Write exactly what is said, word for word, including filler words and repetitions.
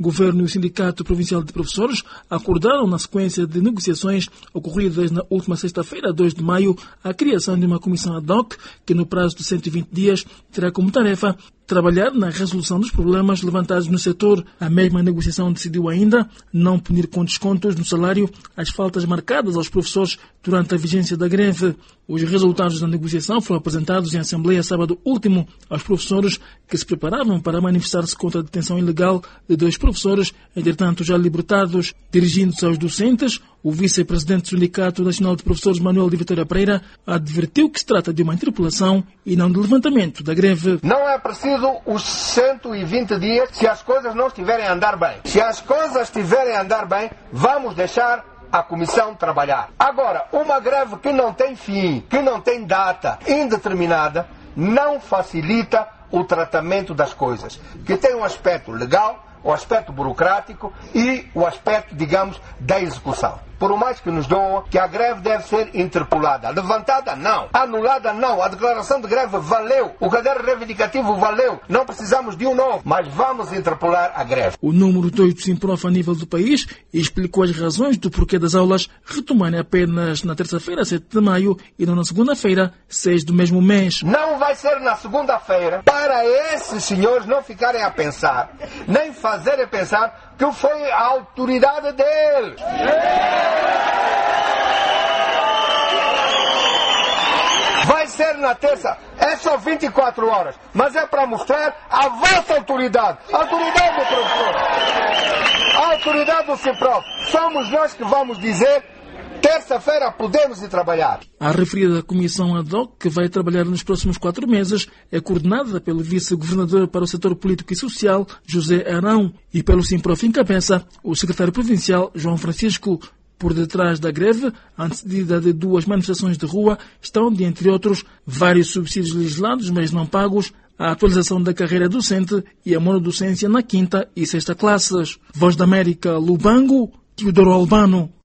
Governo e o Sindicato Provincial de Professores acordaram, na sequência de negociações ocorridas na última sexta-feira, dois de maio, a criação de uma comissão ad hoc que, no prazo de cento e vinte dias, terá como tarefa trabalhar na resolução dos problemas levantados no setor. A mesma negociação decidiu ainda não punir com descontos no salário as faltas marcadas aos professores durante a vigência da greve. Os resultados da negociação foram apresentados em Assembleia sábado último aos professores que se preparavam para manifestar-se contra a detenção ilegal de dois professores, entretanto já libertados. Dirigindo-se aos docentes, o vice-presidente do Sindicato Nacional de Professores, Manuel de Vitória Pereira, advertiu que se trata de uma interpelação e não de levantamento da greve. Não é preciso os cento e vinte dias se as coisas não estiverem a andar bem. Se as coisas estiverem a andar bem, vamos deixar a comissão trabalhar. Agora, uma greve que não tem fim, que não tem data indeterminada, não facilita o tratamento das coisas, que tem um aspecto legal, o aspecto burocrático e o aspecto, digamos, da execução. Por mais que nos doam, que a greve deve ser interpolada. Levantada, não. Anulada, não. A declaração de greve valeu. O caderno reivindicativo valeu. Não precisamos de um novo, mas vamos interpolar a greve. O número dois do Simprof a nível do país explicou as razões do porquê das aulas retomarem apenas na terça-feira, sete de maio, e não na segunda-feira, seis do mesmo mês. Não vai ser na segunda-feira, para esses senhores não ficarem a pensar, nem fazerem pensar que foi a autoridade deles. Vai ser na terça, é só vinte e quatro horas, mas é para mostrar a vossa autoridade, a autoridade do professor, a autoridade do Simprof. Somos nós que vamos dizer: terça-feira podemos ir trabalhar. A referida comissão ad hoc, que vai trabalhar nos próximos quatro meses, é coordenada pelo vice-governador para o setor político e social, José Arão, e pelo Simprof encabeça o secretário provincial, João Francisco. Por detrás da greve, antecedida de duas manifestações de rua, estão, de entre outros, vários subsídios legislados, mas não pagos, a atualização da carreira docente e a monodocência na quinta e sexta classes. Voz da América, Lubango, Teodoro Albano.